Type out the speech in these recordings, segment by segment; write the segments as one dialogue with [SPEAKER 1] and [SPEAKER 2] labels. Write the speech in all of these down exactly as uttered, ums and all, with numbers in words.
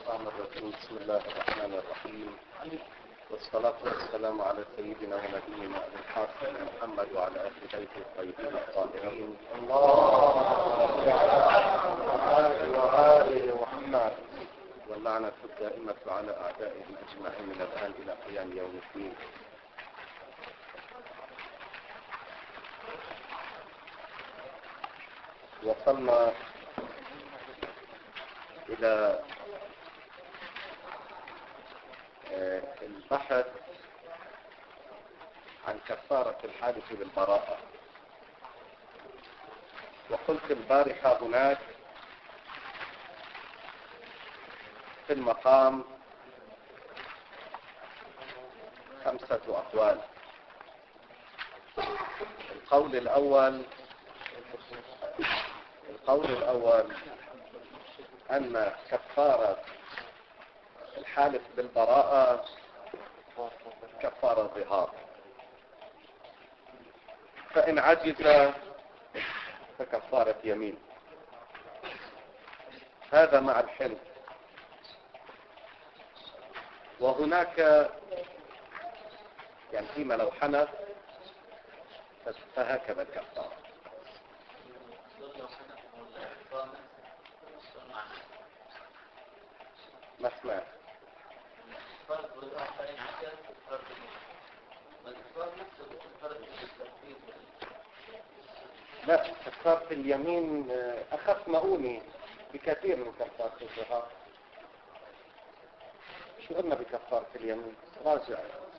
[SPEAKER 1] الشيطان الرجيم. بسم الله الرحمن الرحيم، والصلاة والسلام على سيدنا ونبينا أبي القاسم محمد وعلى أهل بيته الطيبين الطاهرين. اللهم على وآله محمد، واللعنة الدائمة على أعدائه أجمعين من الآن إلى قيام يوم الدين. وصلنا إلى البحث عن كفارة الحادث بالبراءة. وقلت البارحة هناك في المقام خمسة أقوال. القول الأول القول الأول أن كفارة الحالف بالبراءة كفارة ظهار، فإن عجز فكفارة يمين. هذا مع الحلف. وهناك يعني فيما لو حنف فهكذا الكفارة. ما سمعت. لا، كفارة اليمين أخف مؤوني بكثير من كفارة الظهار. شو قلنا بكفارة اليمين؟ راجع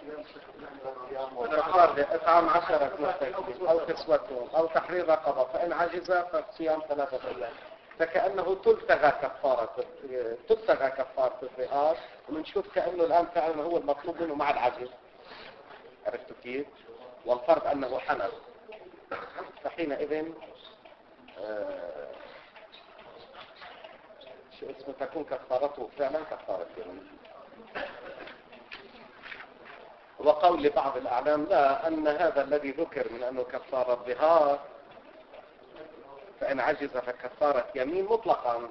[SPEAKER 1] كفارة إطعام عشرة مساكين أو كسوتهم أو تحرير رقبة، فإن عجز فصيام ثلاثة أيام. فكأنه تلتغى كفارة تلتغى كفارة الظهار، ومنشوف كأنه الآن فعلا هو المطلوب منه مع العجز. عرفتوا كيف؟ والفرض أنه حنف، فحينئذ آه شو اسمه تكون كفارته فعلا كفارة يمين. وقول لبعض الأعلام لا، أن هذا الذي ذكر من أنه كفارة ظهار فإن عجز فكفارة يمين مطلقا.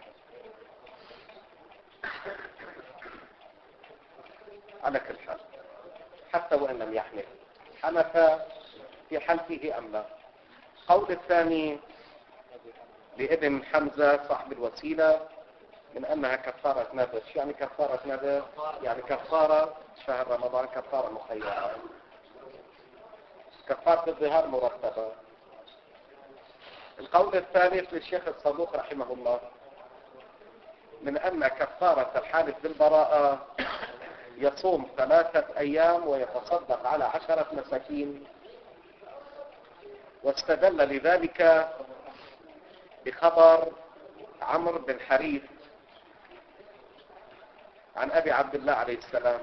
[SPEAKER 1] على كل حال حتى وإن لم يحنف، حنف في حلفه أم لا. قول الثاني لابن حمزة صاحب الوسيلة من أنها كفارة نذر. يعني كفارة نذر يعني كفارة شهر رمضان، كفارة مخيرة. كفارة الظهار مرتبة. القول الثالث للشيخ الصدوق رحمه الله من أن كفارة الحالف بالبراءة يصوم ثلاثة أيام ويتصدق على عشرة مساكين، واستدل لذلك بخبر عمرو بن حريث عن أبي عبد الله عليه السلام: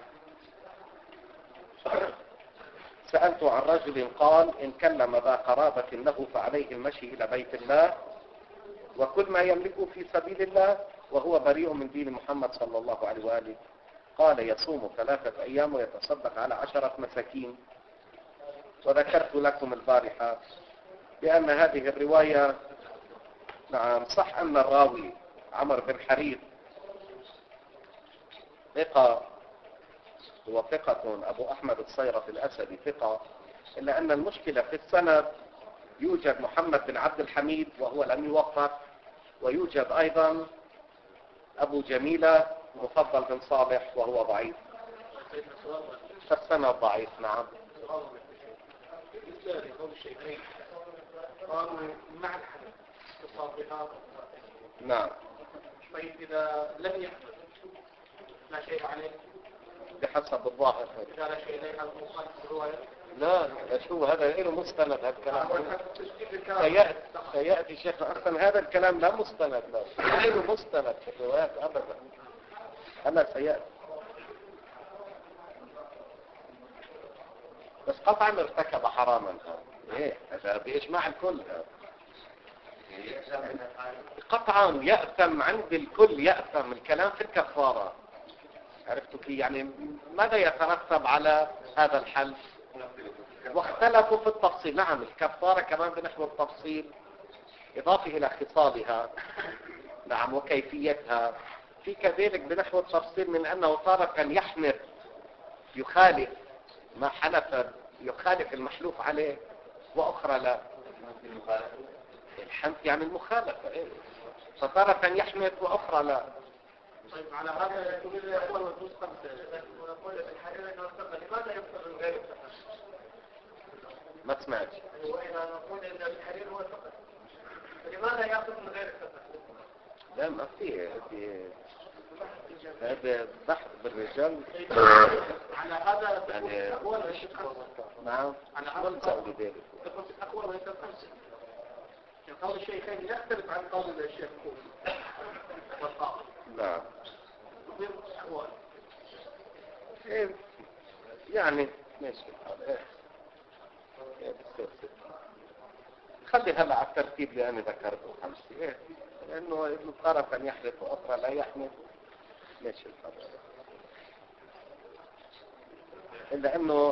[SPEAKER 1] سألت عن رجل قال إن كلم ذا قرابة له فعليه المشي إلى بيت الله وكل ما يملكه في سبيل الله وهو بريء من دين محمد صلى الله عليه وآله. قال يصوم ثلاثة أيام ويتصدق على عشرة مساكين. وذكرت لكم البارحة بأن هذه الرواية نعم صح أن الراوي عمرو بن حريث ثقة، هو ثقة أبو أحمد الصيرفي الأسدي ثقة، إلا أن المشكلة في السند يوجد محمد بن عبد الحميد وهو لم يوفق، ويوجد أيضا أبو جميلة مفضل بن صالح وهو ضعيف. فالسند ضعيف. نعم.
[SPEAKER 2] مع الحدث تصابها.
[SPEAKER 1] نعم.
[SPEAKER 2] طيب إذا لم يحدث لا شيء عليه
[SPEAKER 1] بحسب الظاهر.
[SPEAKER 2] إذا لا شيء عليه المخالف الرواية.
[SPEAKER 1] لا، شو هذا غير مستند. هذا الكلام سيأتي سيأتي شيخنا أصلا هذا الكلام لا مستند له، غير مستند في الروايات أبدا. أنا سيأتي بس قطعا ارتكب حراما. ايه هذا بإجماع الكل. قطعا يأثم عند الكل، يأثم. الكلام في الكفارة. عرفتوا كيف؟ يعني ماذا يترتب على هذا الحلف؟ واختلفوا في التفصيل. نعم الكفارة كمان بنحو التفصيل إضافة إلى خصالها نعم وكيفيتها في كذلك بنحو التفصيل من أنه تارة يحنث يخالف ما حلف يخالف المحلوف عليه وأخرى لا. الحنث يعني المخالفة إيه؟ فتارة يحنث وأخرى لا.
[SPEAKER 2] طيب على هذا يقول الأول والجزء خمسة ونقول الحرير أنه الثقة لماذا يفصل من غير الثقة؟
[SPEAKER 1] ما سمعت.
[SPEAKER 2] وإذا نقول أن الحرير هو الثقة فلماذا يأخذ من غير الثقة؟
[SPEAKER 1] لا ما في هذا بحث بالرجال.
[SPEAKER 2] على هذا
[SPEAKER 1] يعني
[SPEAKER 2] أقوال الشيخ خمسة.
[SPEAKER 1] نعم
[SPEAKER 2] على هذا
[SPEAKER 1] القول ذلك
[SPEAKER 2] تقول أقوال وليس خمسة. قول الشيخين يختلف عن قول الشيخ والقاضي.
[SPEAKER 1] نعم.
[SPEAKER 2] أقوال.
[SPEAKER 1] إيه يعني ماشي إيه. إيه خلي هلا على الترتيب اللي أنا ذكرته خمسة إيه لأنه ابن طرف أن يحدث وأخرى لا يحدث ماشي الخبر إلا أنه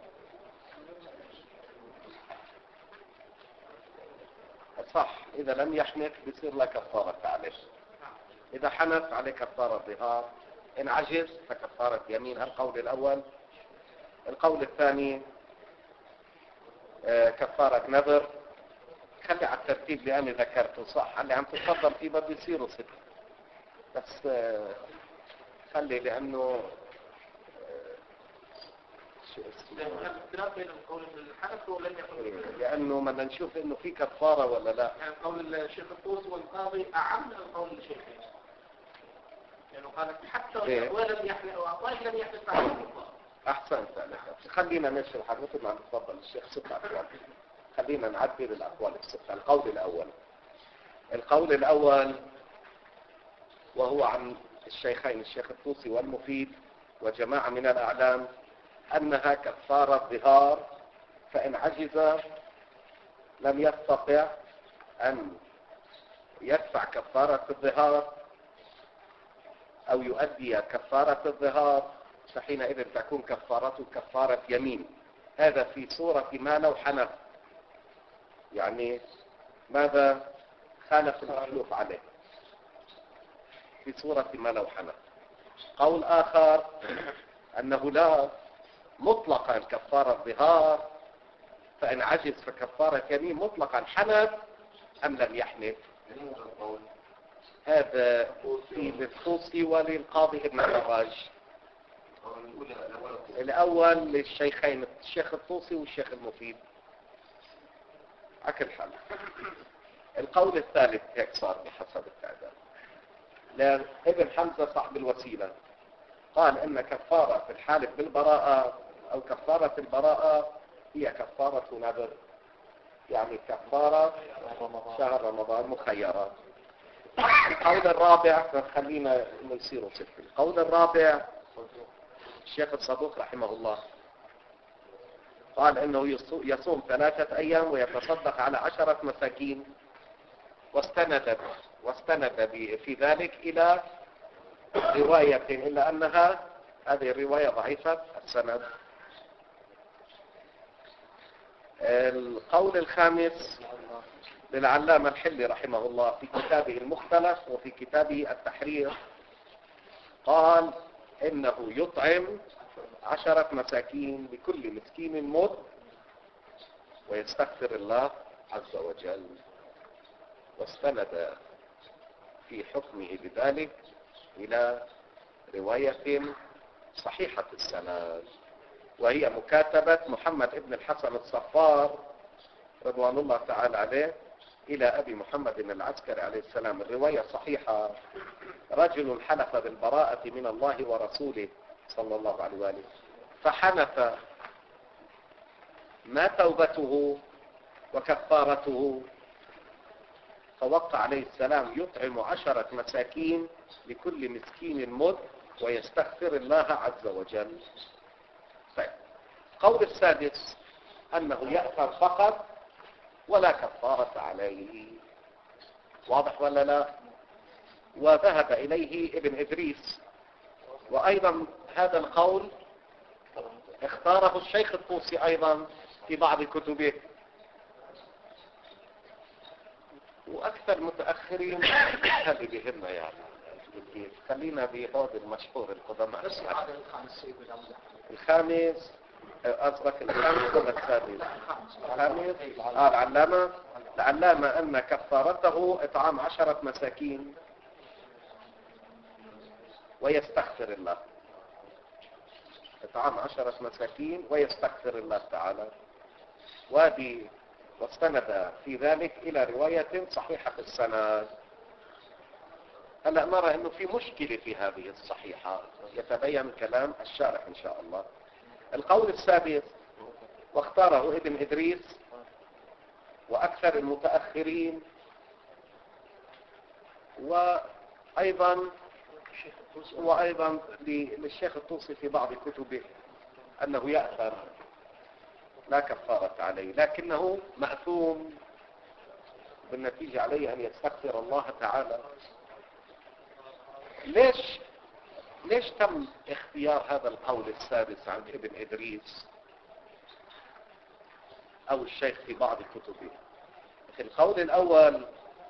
[SPEAKER 1] صح إذا لم يحنث بيصير لا كفارة عليه. إذا حنث عليه كفارة ظهار. إن عجز فكفارة يمين. القول الأول. القول الثاني آه كفارة نذر. خلي على الترتيب اللي أنا ذكرته صح اللي عم تتفضل فيه بده يصيروا ست بس آه خلي لأنه
[SPEAKER 2] الاختلاف بين القول الحنفي ولم يكن
[SPEAKER 1] لأنه بدنا نشوف إنه في كفارة ولا لا.
[SPEAKER 2] يعني قول الشيخ الطوسي والقاضي أعم من القول الشيخين. يعني قال حتى ولم يحمل أو أعطاه لم يحمل فعلا الكفار.
[SPEAKER 1] أحسنت عليك. خلينا نشرح مثل ما تفضل الشيخ ست أقوال. خلينا نعدل الأقوال الستة. القول الأول. القول الأول وهو عن الشيخين الشيخ الطوسي والمفيد وجماعة من الأعلام أنها كفارة ظهار فإن عجز لم يستطع أن يدفع كفارة الظهار أو يؤدي كفارة الظهار فحينئذ تكون كفارته كفارة يمين. هذا في صورة ما لو حنف يعني ماذا خالف المحلوف عليه في صورة ما لو حنف. قول آخر أنه لا مطلقا كفارة ظهار فإن عجز فكفارة يمين مطلقا حنف أم لم يحنف. هذا في للطوسي وللقاضي ابن الدراج. الأول للشيخين الشيخ الطوسي والشيخ المفيد على كل حال. القول الثالث هيك صار بحسب التعداد لابن حمزة صاحب الوسيلة قال إن كفارة في الحالف بالبراءة أو كفارة البراءة هي كفارة نذر يعني كفارة شهر رمضان مخيرة. القول الرابع خلينا نصير ستة. القول الرابع الشيخ الصدوق رحمه الله قال انه يصوم ثلاثة ايام ويتصدق على عشرة مساكين واستند واستند في ذلك الى رواية الا انها هذه الرواية ضعيفة السند. القول الخامس للعلامة الحلي رحمه الله في كتابه المختلف وفي كتابه التحرير قال إنه يطعم عشرة مساكين لكل مسكين مد ويستغفر الله عز وجل واستند في حكمه بذلك إلى رواية صحيحة السند وهي مكاتبة محمد ابن الحسن الصفار رضوان الله تعالى عليه إلى أبي محمد العسكري عليه السلام. الرواية صحيحة. رجل حلف بالبراءة من الله ورسوله صلى الله عليه وآله فحنف ما توبته وكفارته فوقع عليه السلام يطعم عشرة مساكين لكل مسكين مد ويستغفر الله عز وجل. طيب. قول السادس أنه يأثر فقط ولا كفارة عليه. واضح ولا لا؟ وذهب إليه ابن إدريس وأيضا هذا القول اختاره الشيخ الطوسي أيضا في بعض كتبه وأكثر متأخرين هذه بهمنا يعني كيف؟ خلينا بهذا المشهور القدماء.
[SPEAKER 2] بس هذا الخامس يقول
[SPEAKER 1] الخامس قصدك الخامس ولا السادس؟ الخامس آه العلامة العلامة أن كفارته إطعام عشرة مساكين ويستغفر الله. إطعام عشرة مساكين ويستغفر الله تعالى. وهذه واستند في ذلك إلى رواية صحيحة السند. هلا نرى أنه في مشكلة في هذه الصحيحة، يتبين كلام الشارح إن شاء الله. القول السادس واختاره ابن إدريس وأكثر المتأخرين، وأيضا وأيضا للشيخ الطوسي في بعض كتبه أنه يأثر لا كفارة عليه، لكنه مأثوم بالنتيجة عليه أن يستغفر الله تعالى. ليش ليش تم اختيار هذا القول السادس عند ابن إدريس أو الشيخ في بعض كتبه؟ في القول الأول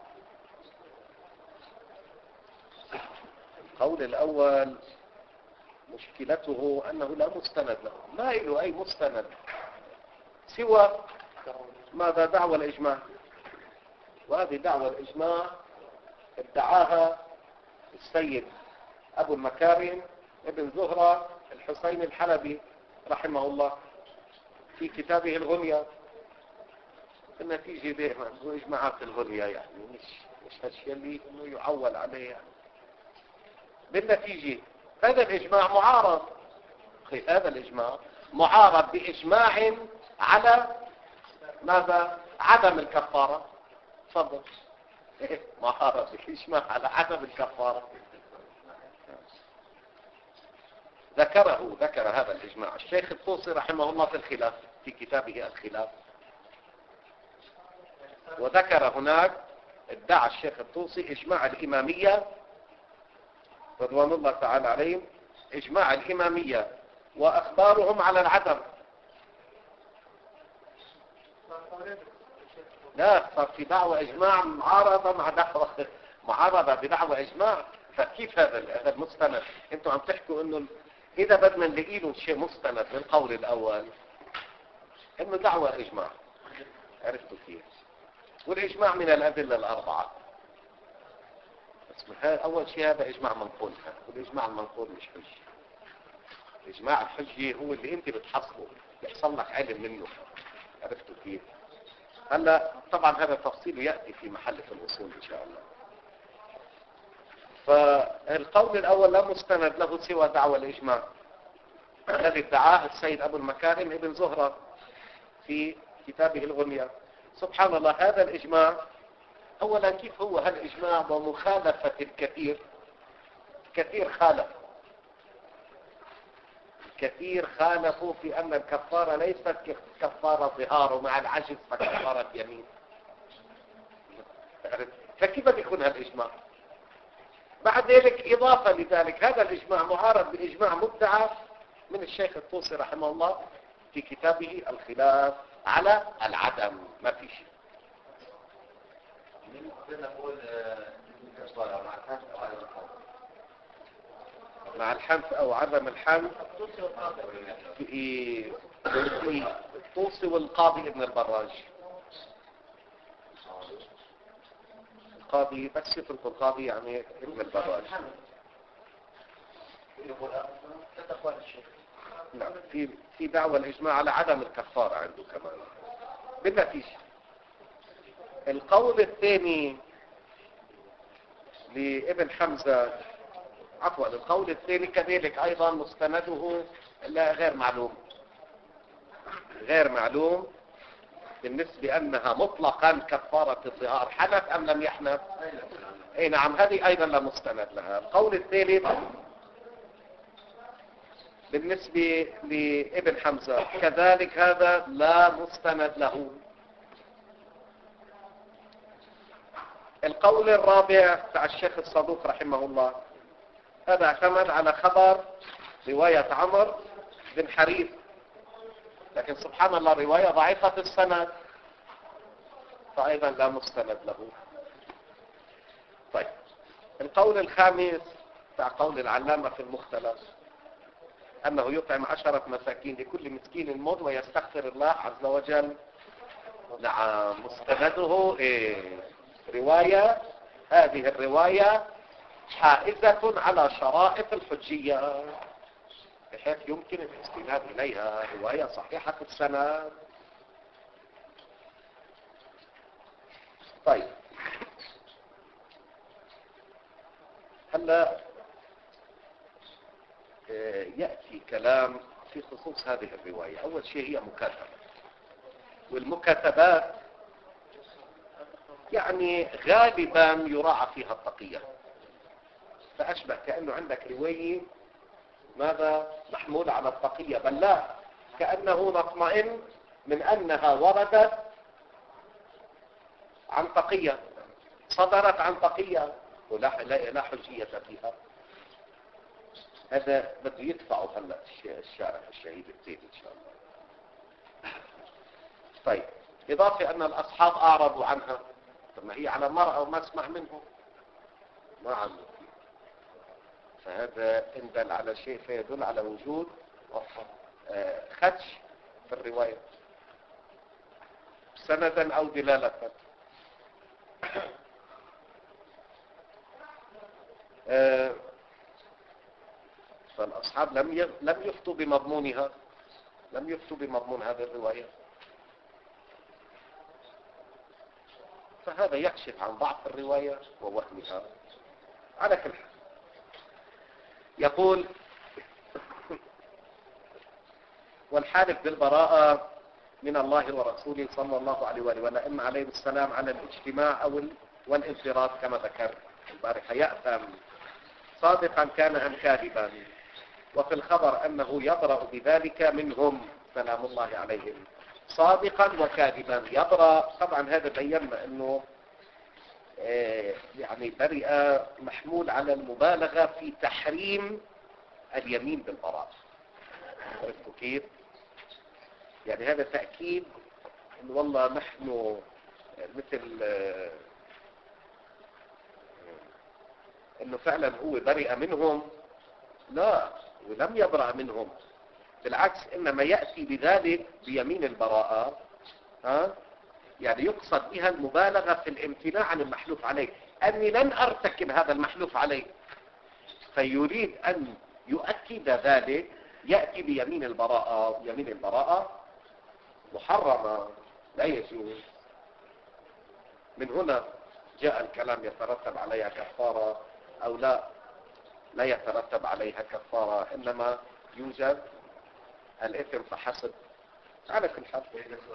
[SPEAKER 1] القول الأول مشكلته أنه لا مستند له، ما له أي مستند سوى ماذا؟ دعوى الإجماع. وهذه دعوى الإجماع ادعاها السيد أبو المكارم ابن زهرة الحسين الحلبي رحمه الله في كتابه الغنية. النتيجة دائما هو إجماعات الغنية، يعني مش مش هالشيء اللي إنه يعول عليه. يعني بالنتيجة هذا الإجماع معارض، هذا الإجماع معارض بإجماع على ماذا؟ عدم الكفارة. تفضل. إيه معارض بإجماع على عدم الكفارة. ذكره ذكر هذا الإجماع الشيخ الطوسي رحمه الله في الخلاف، في كتابه الخلاف، وذكر هناك ادعى الشيخ الطوسي إجماع الإمامية رضوان الله تعالى عليهم، إجماع الإمامية وأخبارهم على العدم. لا، صار في دعوة إجماع معارضة مع دعوة معارضة بدعوة إجماع. فكيف هذا هذا المستند؟ انتم عم تحكوا انه اذا بدنا نلاقي له شيء مستند للقول الاول انه دعوة إجماع. عرفتوا كيف؟ والإجماع من الأدلة الأربعة. بس أول شيء هذا إجماع منقول، والإجماع المنقول مش حجة. إجماع الحجة هو اللي أنت بتحصله، يحصل لك علم منه. عرفتوا كيف؟ هلا طبعا هذا تفصيل يأتي في محل في الأصول إن شاء الله. فالقول الأول لا مستند له سوى دعوى الإجماع الذي ادعاه السيد أبو المكارم ابن زهرة في كتابه الغنية. سبحان الله، هذا الإجماع أولا كيف هو هالإجماع ومخالفة الكثير؟ كثير خالف كثير خالفوا في أن الكفارة ليست كفارة ظهار ومع العجز فكفارة يمين. فكيف بيكون هالإجماع؟ بعد ذلك إضافة لذلك هذا الإجماع معارض بإجماع مدعى من الشيخ الطوسي رحمه الله في كتابه الخلاف على العدم. ما في شيء. مع الحنف أو عدم الحنف في الطوسي والقاضي ابن البراج. القاضي بس يترك القاضي يعني ابن البراج. نعم، في في دعوى الإجماع على عدم الكفارة عنده كمان. بالنتيجة القول الثاني لابن حمزة، عفوا القول الثاني كذلك أيضا مستنده لا غير معلوم غير معلوم بالنسبة أنها مطلقا كفارة الظهار. حنف أم لم يحنف؟ اي نعم، هذه أيضا لا مستند لها. القول الثالث بالنسبة لابن حمزة كذلك هذا لا مستند له. القول الرابع تاع الشيخ الصدوق رحمه الله هذا اعتمد على خبر رواية عمر بن حريث، لكن سبحان الله رواية ضعيفة السند فأيضا لا مستند له. طيب القول الخامس بتاع قول العلامة في المختلف أنه يطعم عشرة مساكين لكل مسكين مد ويستغفر الله عز وجل. نعم، مستنده إيه؟ رواية، هذه الرواية حائزة على شرائط الحجية بحيث يمكن الاستناد إليها، رواية صحيحة السند. طيب، هلا يأتي كلام في خصوص هذه الرواية. أول شيء هي مكاتبة، والمكاتبات يعني غالبا يراعى فيها التقية، فأشبه كأنه عندك رواية ماذا محمول على التقية، بل لا، كأنه نطمئن من أنها وردت عن تقية، صدرت عن تقية ولا لا حجية فيها. هذا بده يدفعه هلا الشارع الشهيد الزين إن شاء الله. طيب، إضافة أن الأصحاب أعرضوا عنها، ما هي على مرأة وما اسمع منهم ما عملوا، فهذا إن دل على شيء فيدل على وجود خدش في الرواية سندا أو دلالة. فالأصحاب لم لم يفتوا بمضمونها، لم يفتوا بمضمون هذه الرواية، فهذا يكشف عن ضعف الرواية ووهمها. على كل حال يقول والحالف بالبراءة من الله ورسوله صلى الله عليه وآله والأئمة عليهم السلام على الاجتماع أو والانفراد كما ذكر البارحة يأثم صادقا كان أم كاذبا، وفي الخبر أنه يبرأ بذلك منهم سلام الله عليهم صادقا وكاذبا. يبرأ طبعا هذا بينا أنه يعني برئ محمول على المبالغة في تحريم اليمين بالبراءة. عرفتوا كيف؟ يعني هذا تأكيد إن والله نحن مثل إنه فعلا هو برئ منهم، لا، ولم يبرأ منهم، بالعكس إنما يأتي بذلك بيمين البراءة، ها؟ يعني يقصد بها المبالغة في الامتناع عن المحلوف عليه، أني لن أرتكب هذا المحلوف عليه، فيريد أن يؤكد ذلك، يأتي بيمين البراءة. يمين البراءة محرمة لا يجوز. من هنا جاء الكلام يترتب عليها كفارة أو لا، لا يترتب عليها كفارة، إنما يوجد الإثم فحسب. على كل حال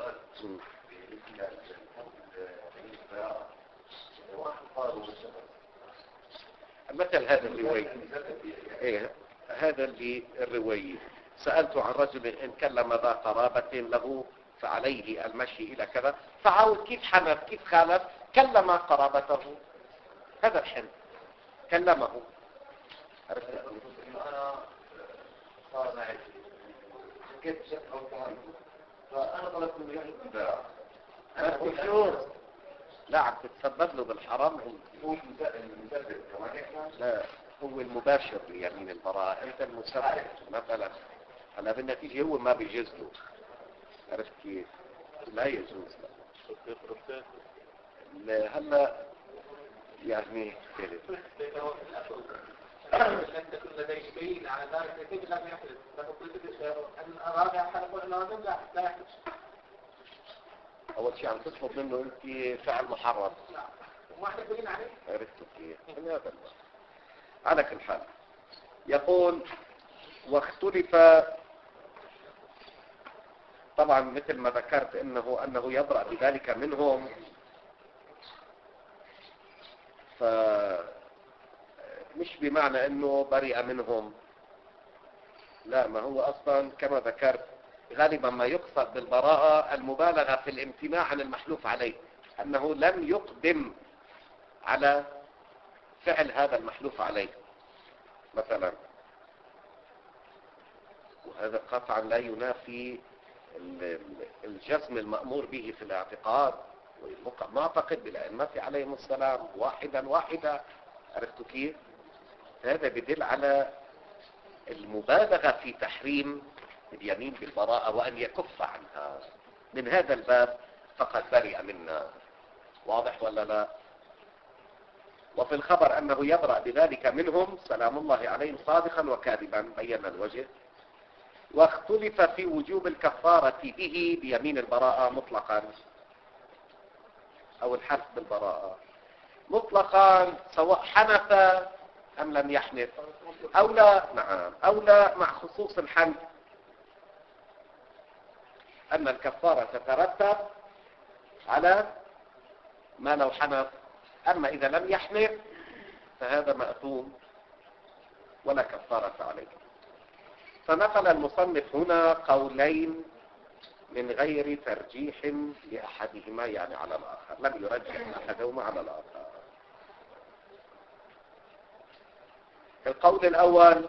[SPEAKER 1] مثل هذا الرواية، إيه هذا اللي الرواية سألت عن رجل إن كلم ذا قرابة له فعليه المشي إلى كذا، فعاود كيف حنف كيف خالف، كلم قرابته، هذا الحن كلمه. عرفت أنا صار معي كيف شكله كمان، فأنا طلبت منه يعني أنا بشوف لا عم تتسبب له بالحرام. هو المسبب لا، هو المباشر ليمين البراءة، أنت المسبب مثلا. أنا بالنتيجة هو ما بيجوز له. عرفت كيف؟ لا يجوز له. هلا يعني كده
[SPEAKER 2] لن تكون لديه دليل على ذلك كيف لم يحدث، فقلت أن الرابع حلق الناظم لا يحدث.
[SPEAKER 1] أول شيء عم تطلب منه أنت فعل محرم.
[SPEAKER 2] لا، وما احنا دليل عليه.
[SPEAKER 1] عرفت كيف؟ على كل حال يقول واختلف طبعا مثل ما ذكرت انه انه يبرأ بذلك منهم، ف مش بمعنى انه برئ منهم، لا، ما هو اصلا كما ذكرت غالبا ما يقصد بالبراءة المبالغة في الامتناع عن المحلوف عليه، انه لم يقدم على فعل هذا المحلوف عليه مثلا. وهذا قطعا لا ينافي الجزم المأمور به في الاعتقاد، ونعتقد بالأئمة عليهم السلام واحدا واحدا. عرفتوا كيف؟ هذا يدل على المبالغة في تحريم اليمين بالبراءة وأن يكف عنها. من هذا الباب فقد برئ منا. واضح ولا لا؟ وفي الخبر أنه يبرأ بذلك منهم سلام الله عليهم صادقا وكاذبا، بين الوجه. واختلف في وجوب الكفارة به بيمين البراءة مطلقا أو الحلف بالبراءة مطلقا، سواء حنث أم لم يحنث أو لا. نعم، أو لا، مع خصوص الحنث أن الكفارة تترتب على ما لو حنث. أما إذا لم يحنث فهذا مأثوم ولا كفارة عليه. فنقل المصنف هنا قولين من غير ترجيح لأحدهما، يعني على الآخر، لم يرجح أحدهما على الآخر. القول الأول: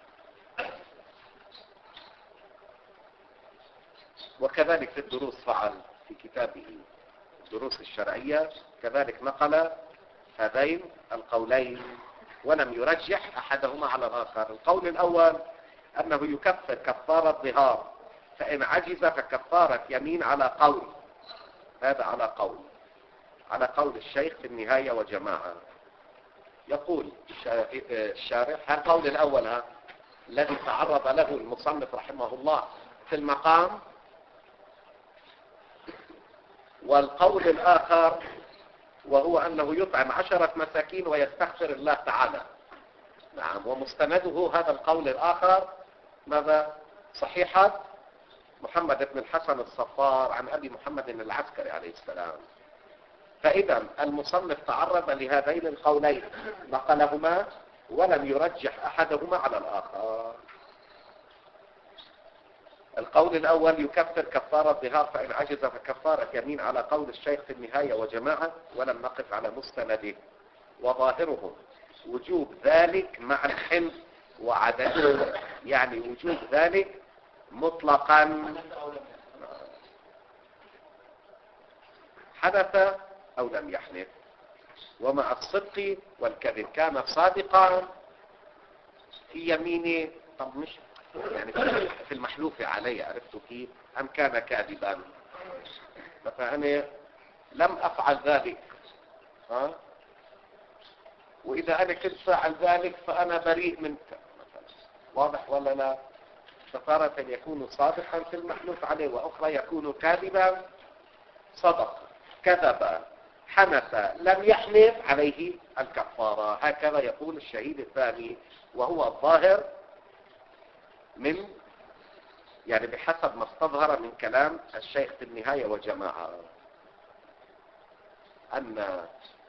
[SPEAKER 1] وكذلك في الدروس فعل في كتابه الدروس الشرعية، كذلك نقل هذين القولين ولم يرجح أحدهما على الآخر. القول الأول أنه يكفر كفارة ظهار، فإن عجز فكفارة يمين على قول. هذا على قول على قول الشيخ في النهاية وجماعة. يقول الشارح: القول الأول ها الذي تعرض له المصنف رحمه الله في المقام، والقول الآخر وهو أنه يطعم عشرة مساكين ويستغفر الله تعالى. نعم، ومستنده هذا القول الآخر ماذا؟ صحيحة محمد بن الحسن الصفار عن أبي محمد العسكري عليه السلام. فإذا المصنف تعرض لهذين القولين، نقلهما ولم يرجح أحدهما على الآخر. القول الأول: يكفر كفارة ظهار، فإن عجز فكفارة يمين على قول الشيخ في النهاية وجماعة، ولم نقف على مستنده. وظاهره وجوب ذلك مع الحنث وعدده، يعني وجوب ذلك مطلقا حدث أو لم يحدث. ومع الصدق والكذب، كان صادقا في يمينه، طب مش يعني في المحلوف عليه، عرفتوا كيف؟ أم كان كاذبا؟ فأنا لم أفعل ذلك، ها؟ وإذا أنا كنت فاعل ذلك فأنا بريء منك مثلا. واضح ولا لا؟ فتارة يكون صادقا في المحلوف عليه، وأخرى يكون كاذبا. صدق، كذب، حنث، لم يحلف، عليه الكفارة. هكذا يقول الشهيد الثاني، وهو الظاهر من يعني بحسب ما استظهر من كلام الشيخ في النهاية وجماعة، أن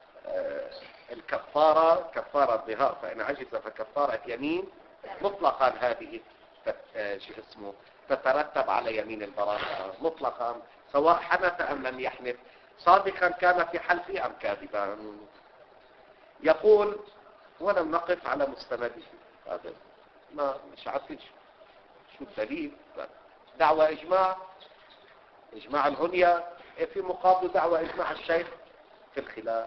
[SPEAKER 1] الكفارة كفارة ظهار، فإن عجز فكفارة يمين مطلقا. هذه شو اسمه تترتب على يمين البراءة مطلقا، سواء حنث أم لم يحنث، صادقا كان في حلفه أم كاذبا. يقول: ولم نقف على مستنده. هذا ما مش عارفين شو الدليل. دعوة إجماع إجماع الهنية في مقابل دعوة إجماع الشيخ في الخلاف.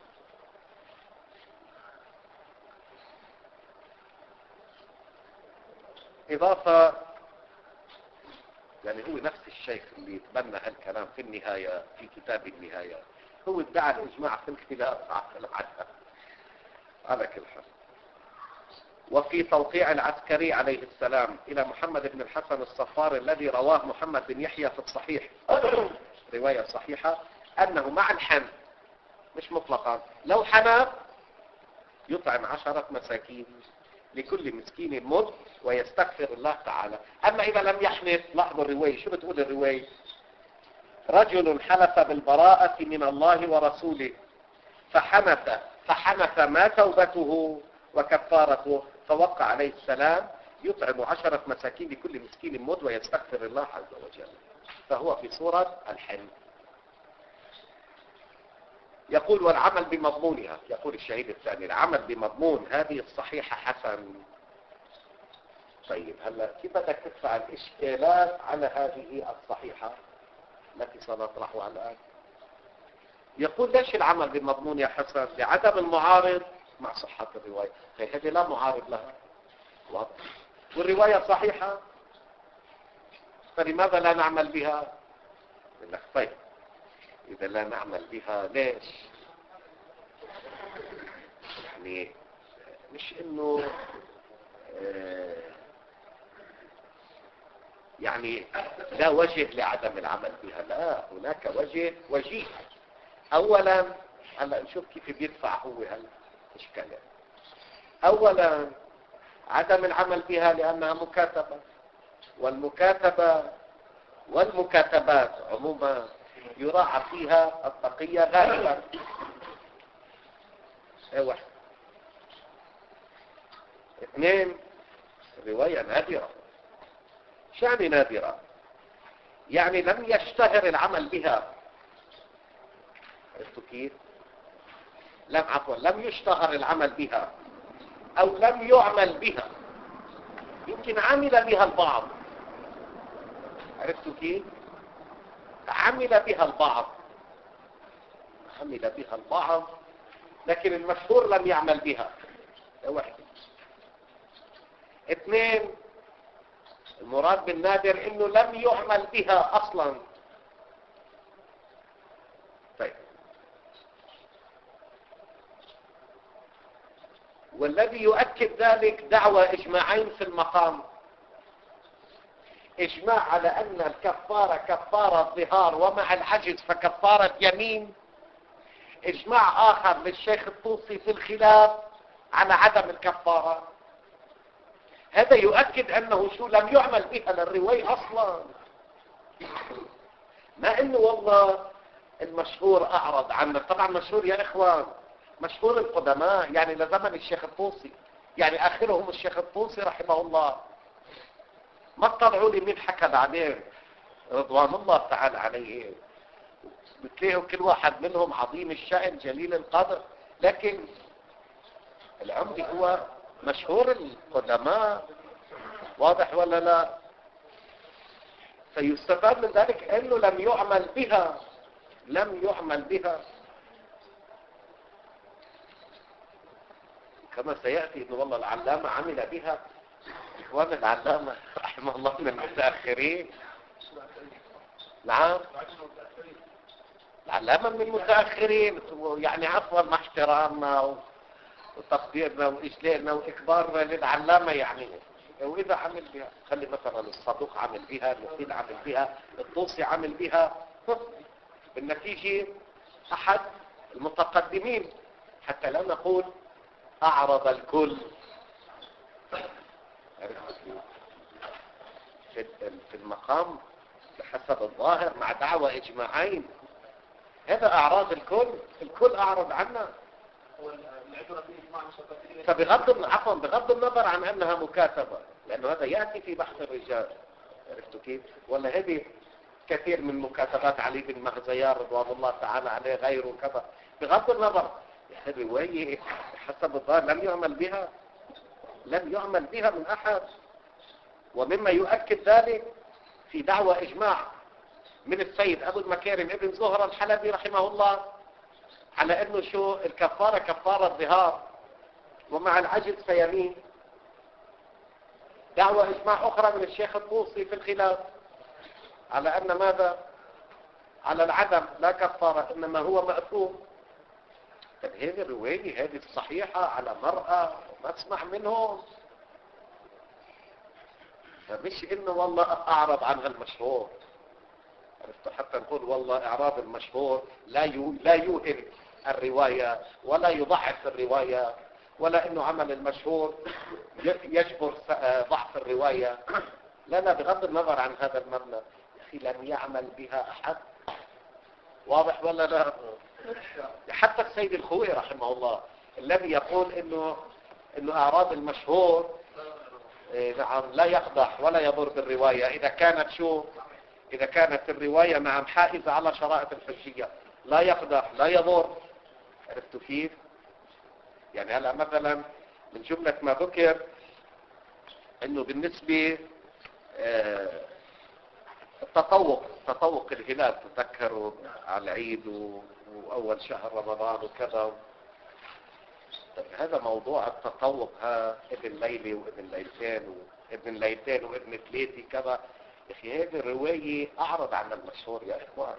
[SPEAKER 1] إضافة، يعني هو نفس الشيخ اللي يتبنى هالكلام في النهاية في كتاب النهاية، هو ادعى الإجماع في الخلاف على كل حال. وفي توقيع العسكري عليه السلام إلى محمد بن الحسن الصفار الذي رواه محمد بن يحيى في الصحيح رواية صحيحة، أنه مع الحنث مش مطلقا، لو حنث يطعم عشرة مساكين لكل مسكين مد ويستغفر الله تعالى. أما إذا لم يحنث، لاحظوا الرواية شو بتقول الرواية: رجل حلف بالبراءة من الله ورسوله فحنث فحنث ما توبته وكفارته، فوقع عليه السلام يطعم عشرة مساكين لكل مسكين مد ويستغفر الله عز وجل، فهو في صورة الحنث. يقول: والعمل بمضمونها، يقول الشهيد الثاني: العمل بمضمون هذه الصحيحة حسن. طيب هلا كيف بدك تدفع الإشكالات على هذه الصحيحة التي سنطرحها الآن؟ يقول: ليش العمل بمضمون يا حسن؟ لعدم المعارض مع صحة الرواية. هذه لا معارض لها، واضح. والرواية صحيحة، فلماذا لا نعمل بها؟ يقول لك طيب إذا لا نعمل بها ليش؟ يعني مش إنه آه يعني لا وجه لعدم العمل بها، لا، هناك وجه وجيه. أولا هلا نشوف كيف بيدفع هو هالإشكالات. أولا عدم العمل بها لأنها مكاتبة، والمكاتبة والمكاتبات عموما يراعى فيها التقية غالبا. ايه واحد. اثنين، رواية نادرة. شو يعني نادرة؟ يعني لم يشتهر العمل بها. عرفتوا كيف؟ لم عفوا لم يشتهر العمل بها او لم يعمل بها، يمكن عمل بها البعض. عرفتوا كيف؟ عمل بها البعض عمل بها البعض لكن المشهور لم يعمل بها. ده واحد. اثنين، المراد بالنادر انه لم يعمل بها اصلا. طيب، والذي يؤكد ذلك دعوى اجماعين في المقام. اجماع على ان الكفارة كفارة ظهار ومع العجز فكفارة يمين. اجماع اخر للشيخ الطوسي في الخلاف على عدم الكفارة. هذا يؤكد انه شو لم يعمل بها للرواية اصلا، ما انه والله المشهور اعرض عنه. طبعا مشهور يا اخوان، مشهور القدماء يعني لزمن الشيخ الطوسي، يعني اخرهم الشيخ الطوسي رحمه الله. ما طلعوا لي مين حكى بعدين رضوان الله تعالى عليه، بتلاقوا كل واحد منهم عظيم الشأن جليل القدر، لكن العمدي هو مشهور القدماء. واضح ولا لا؟ فيستفاد من ذلك انه لم يعمل بها لم يعمل بها كما سيأتي انه والله العلامة عمل بها. اخوان العلامة رحمه الله من المتأخرين. نعم، العلامة من المتأخرين، يعني عفوا مع احترامنا وتقديرنا وإجلالنا وإكبارنا للعلامة يعني. وإذا عمل بها، خلي مثلا الصدوق عمل بها، المفيد عمل بها، الطوسي عمل بها، بالنتيجة أحد المتقدمين، حتى لا نقول أعرض الكل. في المقام بحسب الظاهر مع دعوة إجماعين، هذا أعراض الكل، الكل أعرض عنها. فبغض عفوا بغض النظر عن أنها مكاتبة، لأنه هذا يأتي في بحث الرجال. عرفتوا كيف؟ ولا هذه كثير من مكاتبات علي بن مهزيار رضوان الله تعالى عليه غيره كذا. بغض النظر الرواية حسب الظاهر لم يعمل بها لم يعمل بها من أحد. ومما يؤكد ذلك في دعوة إجماع من السيد أبو المكارم ابن زهرة الحلبي رحمه الله على أنه شو الكفارة كفارة ظهار ومع العجز فيمين. دعوة إجماع أخرى من الشيخ الطوسي في الخلاف على أن ماذا؟ على العدم لا كفارة، إنما هو مأثوم. طب هذه الرواية هذه الصحيحة على مرأة وما تسمع منهم، فمش إنه والله أعرض عنها المشهور. عرفت؟ حتى نقول والله إعراض المشهور لا يو لا يوهن الرواية ولا يضعف الرواية، ولا إنه عمل المشهور يجبر ضعف الرواية. لا لا، بغض النظر عن هذا المبنى يا أخي لم يعمل بها أحد. واضح ولا لا؟ حتى السيد الخوئي رحمه الله الذي يقول إنه إنه أعراض المشهور نعم لا يقدح ولا يضر بالرواية إذا كانت شو إذا كانت الرواية نعم حائزة على شرائط الحجية، لا يقدح لا يضر. عرفتوا كيف؟ يعني هلا مثلا من جملة ما ذكر انه بالنسبة آه التطوق تطوق الهلال، تذكروا على العيد واول شهر رمضان وكذا. هذا موضوع التطوق، ها ابن ليلي وابن ليلتين وابن ليلتين وابن ثلاثي كذا. يا اخي هذه الرواية اعرض عن المشهور يا اخوان.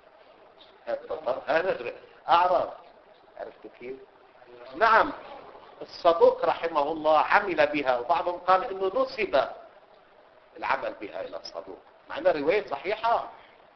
[SPEAKER 1] هذا اعرض، عرفتوا كيف؟ نعم الصدوق رحمه الله عمل بها، وبعضهم قال انه نسب العمل بها الى الصدوق، مع انها رواية صحيحة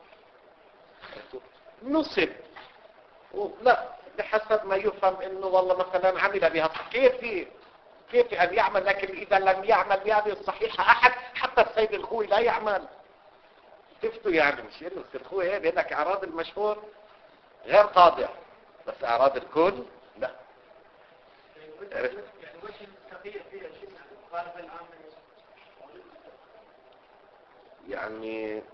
[SPEAKER 1] نسب، لا بحسب ما يفهم انه والله مثلا عمل بها. كيف كيف ان يعمل؟ لكن اذا لم يعمل بهذه الصحيحة احد، حتى السيد الخوي لا يعمل. شفتوا يعني؟ مش انه السيد الخوي هيك لك اعراض المشهور غير خاضع، بس اعراض الكل لا.
[SPEAKER 2] يعني وجه التقية فيها شيء غالبا العام
[SPEAKER 1] يعني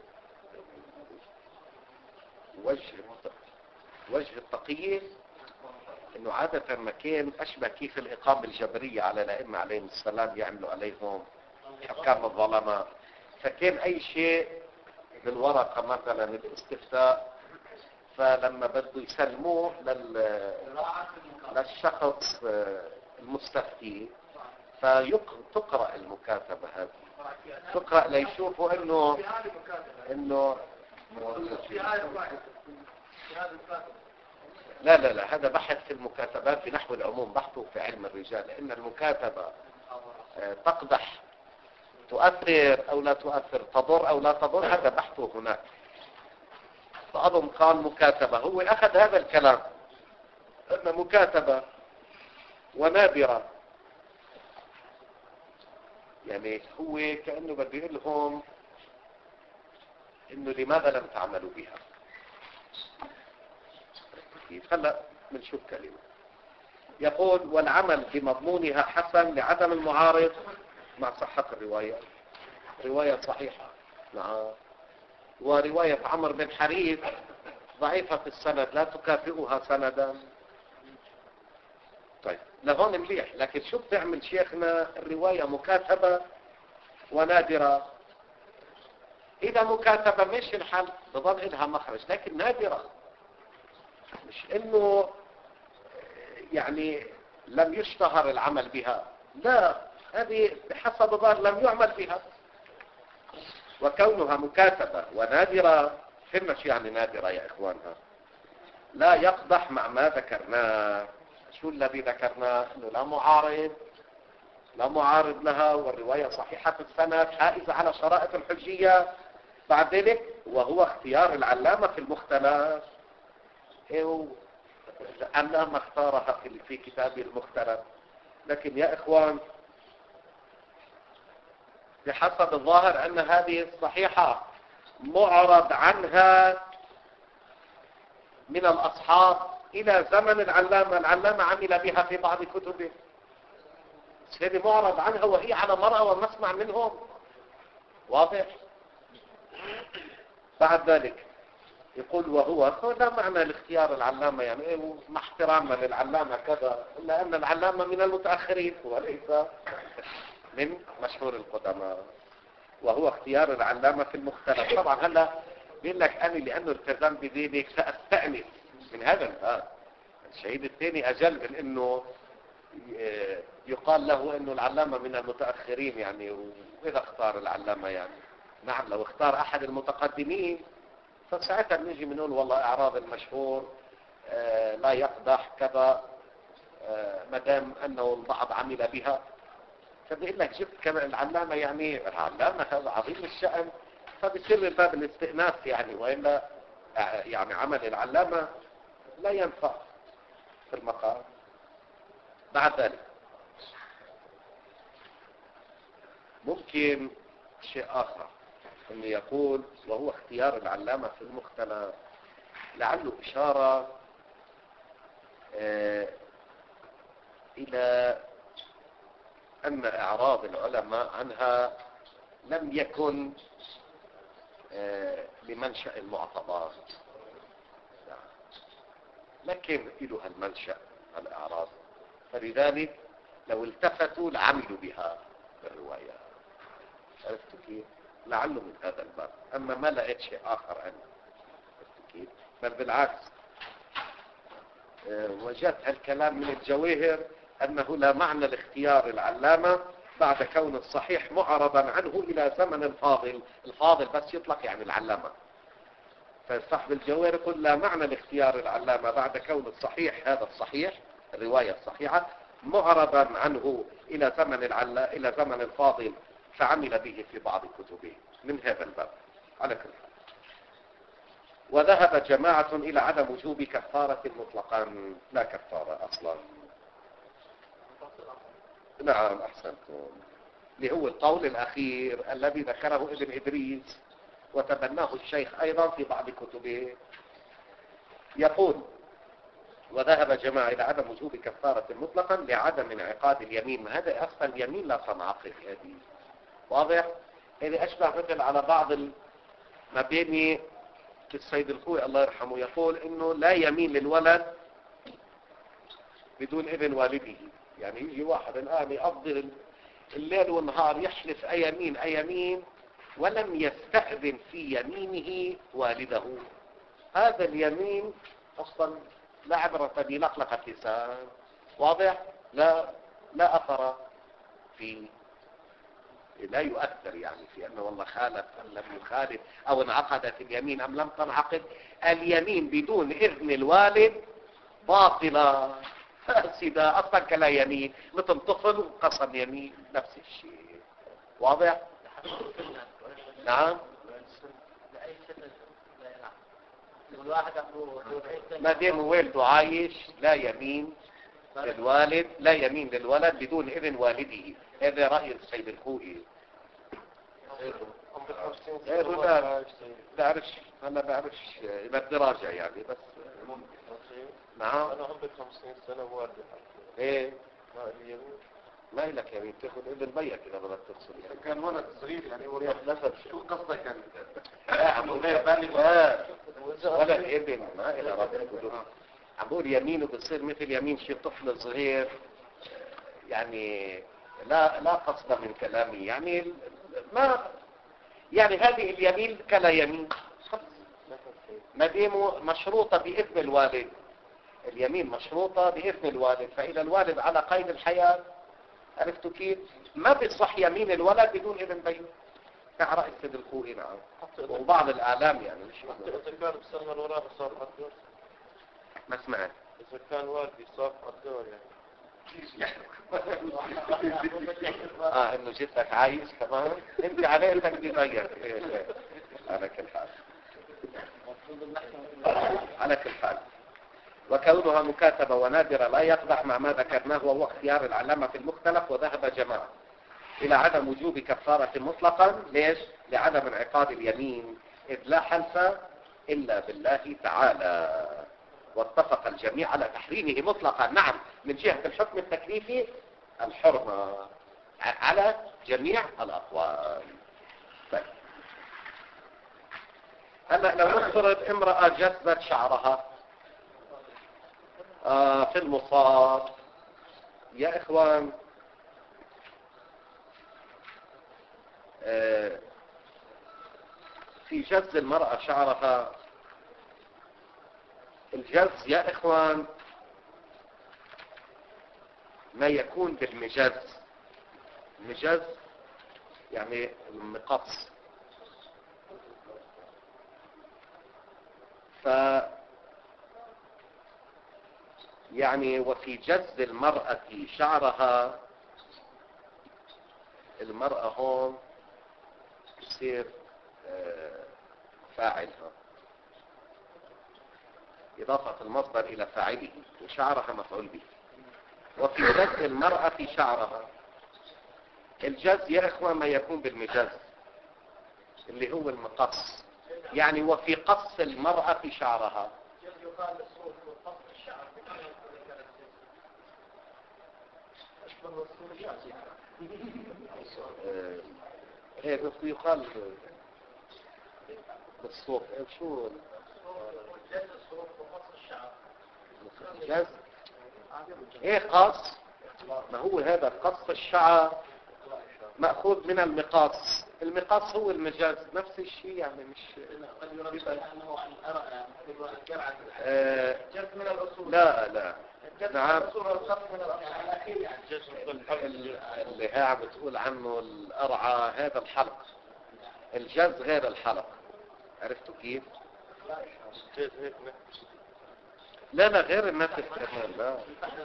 [SPEAKER 1] وجه وجه التقية انه عادة ما كان اشبه كيف الاقامة الجبرية على الائمة عليهم السلام يعملوا عليهم حكام الظلماء. فكان اي شيء بالورقة مثلا الاستفتاء، فلما بده يسلموه لل... للشخص المستفتي فتقرأ المكاتبة هذه، تقرأ ليشوفوا انه انه لا لا لا هذا بحث في المكاتبات في نحو العموم، بحثه في علم الرجال، لأن المكاتبة تقدح، تؤثر أو لا تؤثر، تضر أو لا تضر، هذا بحثه هناك. فأظن قال مكاتبة، هو أخذ هذا الكلام أن مكاتبة ونادرة، يعني هو كأنه بده يقول لهم إنه لماذا لم تعملوا بها. هلا بنشوف كلمة يقول والعمل بمضمونها حسن لعدم المعارض مع صحة الرواية. رواية صحيحة نعم، ورواية عمرو بن حريث ضعيفة السند لا تكافئها سندا. طيب لهون مليح، لكن شو بتعمل شيخنا؟ الرواية مكاتبة ونادرة. إذا مكاتبة مش الحل، بضل لها مخرج، لكن نادرة، مش انه يعني لم يشتهر العمل بها، لا، هذه بحسب ظاهر لم يعمل بها. وكونها مكاتبة ونادرة، فهمنا شو يعني نادرة يا اخوانها؟ لا يقدح مع ما ذكرناه. شو الذي ذكرناه؟ انه لا معارض لا معارض لها، والرواية صحيحة السند حائزة على شرائط الحجية. بعد ذلك وهو اختيار العلامة في المختلف، العلامة اختارها في كتابه المختلف. لكن يا اخوان بحسب الظاهر ان هذه الصحيحة معرض عنها من الاصحاب الى زمن العلامة، العلامة عمل بها في بعض كتبه، هذه معرض عنها وهي على مرأى ومسمع منهم، واضح؟ بعد ذلك يقول وهو لا معنى لاختيار العلامة يعني ايه مع احترامنا للعلامة كذا، الا ان العلامة من المتأخرين وليس من مشهور القدماء، وهو اختيار العلامة في المختلف. طبعا هلا بيقول لك انا لانه التزم بذلك سأستأنس من هذا الباب. الشهيد الثاني اجل من انه يقال له انه العلامة من المتأخرين يعني، واذا اختار العلامة يعني نعم لو اختار احد المتقدمين فساعتها بنيجي بنقول والله اعراض المشهور آه لا يقدح كذا آه ما دام انه البعض عمل بها. فبيقول لك جبت كمان العلامة يعني العلامة هذا عظيم الشأن، فبيصير باب الاستئناس يعني، والا آه يعني عمل العلامة لا ينفع في المقام. بعد ذلك ممكن شيء آخر انه يقول وهو اختيار العلامة في المختلف، لعله إشارة آه إلى أن إعراض العلماء عنها لم يكن آه بمنشأ المعتبر، لكن إلها المنشأ الإعراض، فلذلك لو التفتوا لعملوا بها بالرواية. عرفتوا كيف؟ لعله من هذا الباب، أما ما لقيت شيء آخر عنه. عرفتوا كيف؟ بل بالعكس آه وجدت هالكلام من الجواهر أنه لا معنى لاختيار العلامة بعد كون الصحيح معرضا عنه إلى زمن الفاضل. الفاضل بس يطلق يعني العلامة. فصاحب الجوهر يقول لا معنى لاختيار العلامة بعد كون الصحيح، هذا الصحيح الرواية الصحيحة، معرضا عنه إلى زمن العلا إلى زمن الفاضل فعمل به في بعض كتبه من هذا الباب. على كل حال، وذهب جماعة إلى عدم وجوب كفارة مطلقا، لا كفارة أصلا. نعم أحسنتم، اللي هو القول الأخير الذي ذكره ابن إدريس وتبناه الشيخ أيضا في بعض كتبه. يقول وذهب جماعة إلى عدم وجوب كفارة مطلقا لعدم انعقاد اليمين. هذا أصلا اليمين لا تنعقد، هذه واضح. هذه أشبه مثل على بعض ما بين السيد الخوي الله يرحمه يقول إنه لا يمين للولد بدون إذن والده. يعني يجي واحد الآن يقضي الليل والنهار يحلف أي يمين أي يمين ولم يستأذن في يمينه والده، هذا اليمين أصلا لا عبرة بلقلقة لسان، واضح، لا لا أثر فيه، لا يؤثر يعني في أنه والله خالف أم لم يخالف أو انعقدت اليمين أم لم تنعقد. اليمين بدون إذن الوالد باطلة فاسدة أصلا كلا يمين، مثل طفل قسم يمين نفس الشيء، واضح. نعم. ما دام والده عايش لا يمين للوالد، لا يمين للولد بدون إذن والده. هذا رأي السيد الخوئي. ايه لا بعرفش، انا بعرفش الى الدراجة يعني بس. نعم.
[SPEAKER 3] انا عمري خمسين سنة والدي.
[SPEAKER 1] ايه ما لك يمين تاخذ اذن بيك اذا بدك تغسل.
[SPEAKER 3] كان ولد صغير يعني هو نفس. شو قصدك يعني؟
[SPEAKER 1] لا عم بقول لا ولا اذن ما الى رد. عم بقول يمينه بتصير مثل يمين شي طفل صغير يعني. لا لا قصد من كلامي يعني ما يعني هذه اليمين كلا يمين ما دام مشروطة بإذن الوالد. اليمين مشروطة بإذن الوالد، فإذا الوالد على قيد الحياة عرفتوا كيف ما بيصح يمين الولد بدون إذن بيه كعرأي السيد الخوئي. نعم. وبعض الآلام يعني مش
[SPEAKER 3] إذا كان بسنة الوراء صار الدور
[SPEAKER 1] ما سمعت.
[SPEAKER 3] إذا كان والدي صار الدور يعني
[SPEAKER 1] اه انه جدك عايش كمان انت عليك بيغير. على كل حال على كل حال وكونها مكاتبة ونادرة لا يقدح مع ما ذكرناه وهو اختيار العلامة في المختلف. وذهب جماعة إلى عدم وجوب كفارة مطلقا. ليش؟ لعدم انعقاد اليمين إذ لا حلف إلا بالله تعالى. واتفق الجميع على تحريمه مطلقا. نعم من جهة الحكم التكليفي الحرمة على جميع الأقوال. طيب هلا لو نفترض امرأة جذبت شعرها آه في المصاب يا إخوان آه في جذب المرأة شعرها. الجز يا إخوان ما يكون بالمجز. المجز يعني المقص. ف يعني وفي جز المرأة شعرها المرأة هون يصير فاعلها إضافة المصدر إلى فاعله وشعرها مفعول به. وفي جز المرأة شعرها الجز يا إخوان ما يكون بالمجز اللي هو المقص. يعني وفي قص المرأة شعرها ايه بس يقال بالصوت شو جز ايه قص. ما هو هذا قص الشعر مأخوذ من المقاص. المقاص هو المجاز نفس الشيء يعني مش آه لا لا نعم.
[SPEAKER 2] صورة الخط من الأخير يعني.
[SPEAKER 1] اللي هي عم بتقول عنه القرعة هذا الحلق. الجز غير الحلق. عرفتوا كيف؟ لا لا غير النتف كمان لا.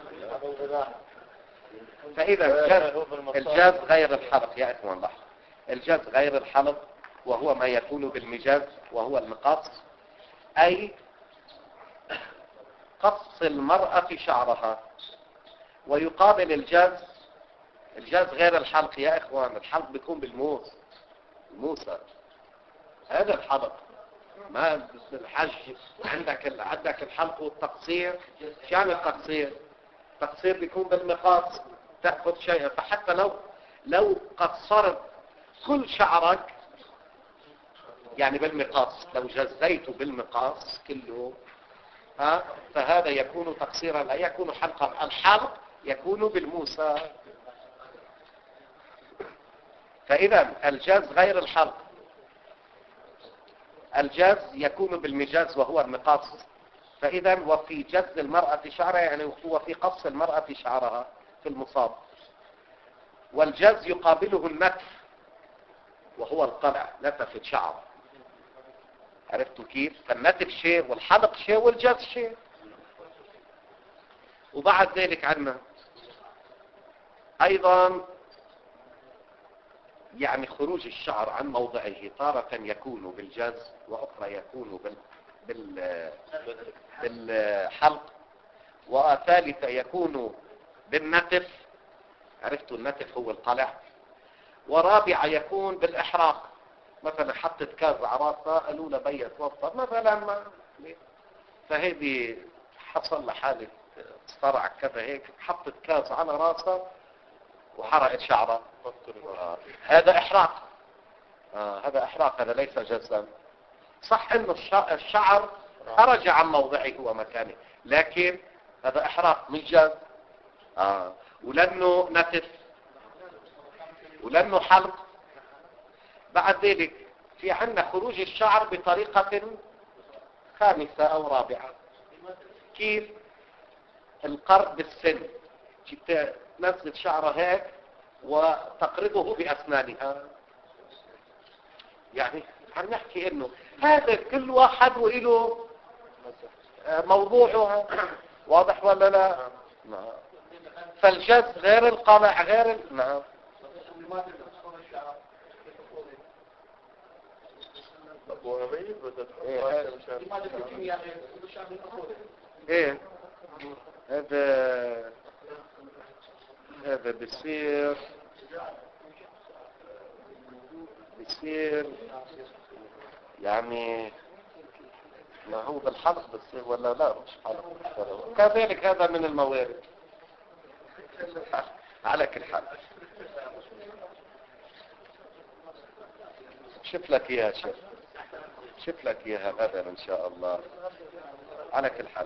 [SPEAKER 1] فإذا الجز, الجز غير الحلق يا إخوان لحظة. الجز غير الحلق وهو ما يكون بالمجاز وهو النقص، أي قص المرأة شعرها. ويقابل الجز، الجز غير الحلق يا إخوان، الحلق بيكون بالموس، الموسى هذا الحلق. ما الحج عندك ال... عندك الحلق والتقصير. شو يعني التقصير؟ التقصير بيكون بالمقاس، تأخذ شيء. فحتى لو لو قصرت كل شعرك يعني بالمقاس، لو جزيته بالمقاس كله ها فهذا يكون تقصيرا لا يكون حلقا. الحلق يكون بالموسى. فإذا الجاز غير الحلق. الجاز يكون بالمجاز وهو المقاس. فإذا وفي جز المرأة شعرها يعني هو في قص المرأة شعرها في المصاب. والجاز يقابله النتف وهو القلع، نتف الشعر. عرفتوا كيف؟ فالنتف شيء والحلق شيء والجاز شيء. وبعد ذلك عندنا ايضا يعني خروج الشعر عن موضعه، تارة يكون بالجاز واخرى يكون بال بال بالحلق، وثالثة يكون بالنتف. عرفتوا النتف هو القلع. ورابعة يكون بالاحراق، مثلا حطت كاز على راسها قالوا لها بيت وفر مثلا ما فهذه حصل لها حالة صرع كذا هيك، حطت كاز على راسها وحرقت شعرها. آه. هذا احراق. آه. هذا احراق، هذا ليس جزا. صح انه الشعر خرج عن موضعه ومكانه، لكن هذا احراق مش جز. آه. ولانه نتف ولانه حلق. بعد ذلك في عندنا خروج الشعر بطريقة خامسة او رابعة. كيف؟ القرض بالسن، تنزل شعرها هيك وتقرضه بأسنانها. يعني عم نحكي انه هذا كل واحد وإله موضوعه. واضح ولا لا؟ نعم. فالجز غير القلع غير ال... نعم. ايه هذا هذا بيصير بيصير يعني ما هو بالحلق بيصير ولا لا مش حلق. كذلك هذا من الموارد على كل حال. شوف لك اياها شوف شوف لك اياها غدا ان شاء الله. على كل حال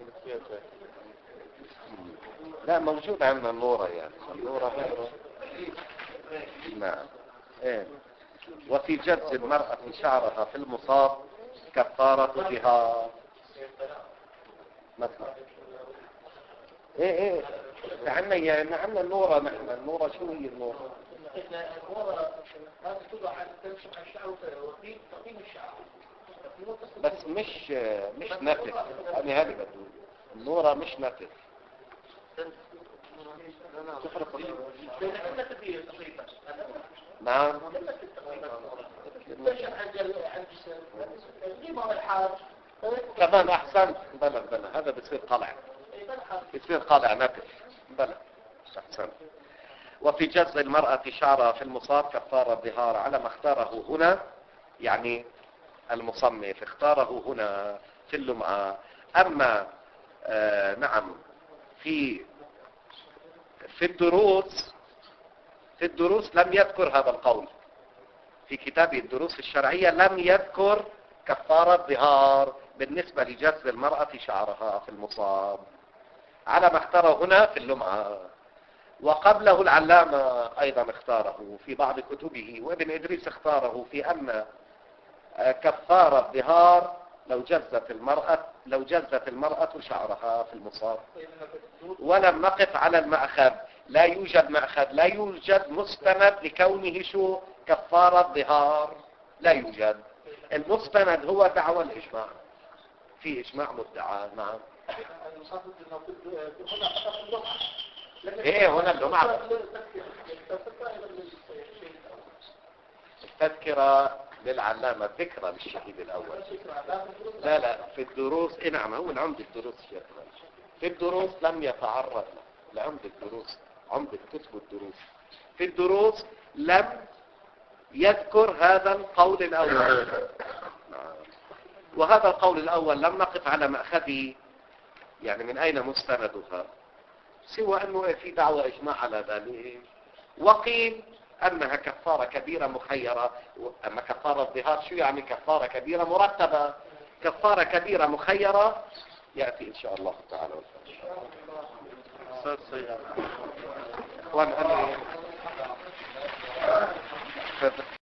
[SPEAKER 1] لا موجود عندنا النورة، يعني النورة هذا. نعم. ايه. وفي جز المرأة شعرها في المصاب كفارة بها مثلا. ايه ايه عندنا يعني عندنا النورة. نحن النورة شو هي النورة؟
[SPEAKER 2] النورة هذا تضع على تنشف الشعر وفي تقييم الشعر
[SPEAKER 1] بس مش مش نتف. انا هذه بقول النورة مش نتف. نعم. كمان احسن. بلا بلا هذا بصير قلع، بصير قلع نتف. بلا احسن. وفي جز المرأة شعرها في المصاب كفارة الظهار على ما اختاره هنا، يعني المصنف اختاره هنا في اللمعة. اما آه نعم في في الدروس في الدروس لم يذكر هذا القول. في كتاب الدروس الشرعية لم يذكر كفارة الظهار بالنسبة لجز المرأة شعرها في المصاب على ما اختاره هنا في اللمعة. وقبله العلامة أيضا اختاره في بعض كتبه، وابن إدريس اختاره في أن كفارة الظهار لو جزت المرأة لو جزت المرأة شعرها في المصاب. ولم نقف على المأخذ، لا يوجد مأخذ، لا يوجد مستند لكونه شو كفارة ظهار، لا يوجد. المستند هو دعوى الإجماع، في إجماع مدعى. نعم. ايه هنا اللمعة التذكرة للعلامة، ذكرى للشهيد الأول. لا لا في الدروس، إيه نعم هو العمد الدروس شكرا. في الدروس لم يتعرض لعمد الدروس، عمد كتب الدروس. في الدروس لم يذكر هذا القول الأول. وهذا القول الأول لم نقف على مأخذه، يعني من أين مستندها، سوى أنه في دعوة إجماع على ذلك. وقيل أنها كفارة كبيرة مخيرة. أما كفارة الظهار شو يعني؟ كفارة كبيرة مرتبة. كفارة كبيرة مخيرة يأتي إن شاء الله تعالى. وأنا